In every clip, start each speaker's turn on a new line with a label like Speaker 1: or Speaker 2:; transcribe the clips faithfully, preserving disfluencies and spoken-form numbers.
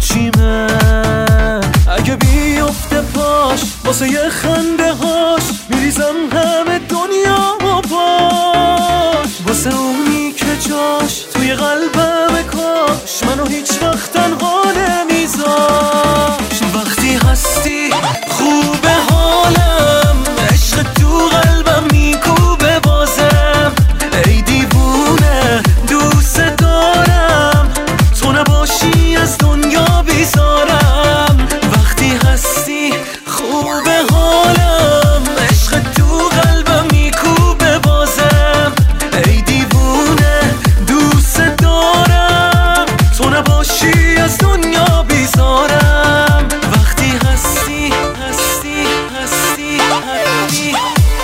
Speaker 1: هرچیمه، اگه بیفته پاش واسه یه خنده هاش میریزم همه دنیا و پاش، واسه اونی که جاش توی قلبم کاش منو هیچ وقت تنها نمیذاش. وقتی هستی خوبه حالم، عشق تو قلبم میکوبه بازم، ای دیوونه دوست دارم، تو نباشی از دنیا بیزارم. وقتی هستی خوبه حالم، عشق تو قلبم میکوبه بازم، ای دیوونه دوست دارم، تو نباشی از دنیا بیزارم. وقتی هستی هستی هستی هستی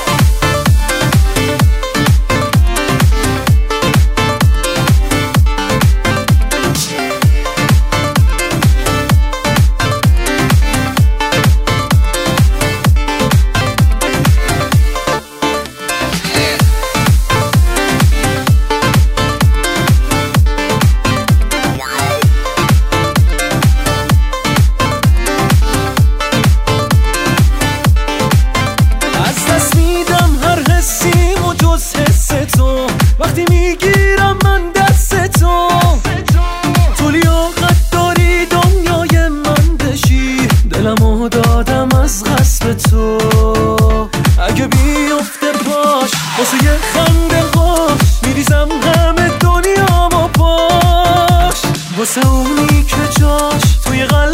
Speaker 1: وقتی میگیرم من دست تو، تو لیاقت داری دنیای من بشی، دلمو دادم از غصب تو، اگه بیفته پاش واسه یه خنده هاش میریزم همه دنیا و پاش، واسه اونی که جاش توی قلب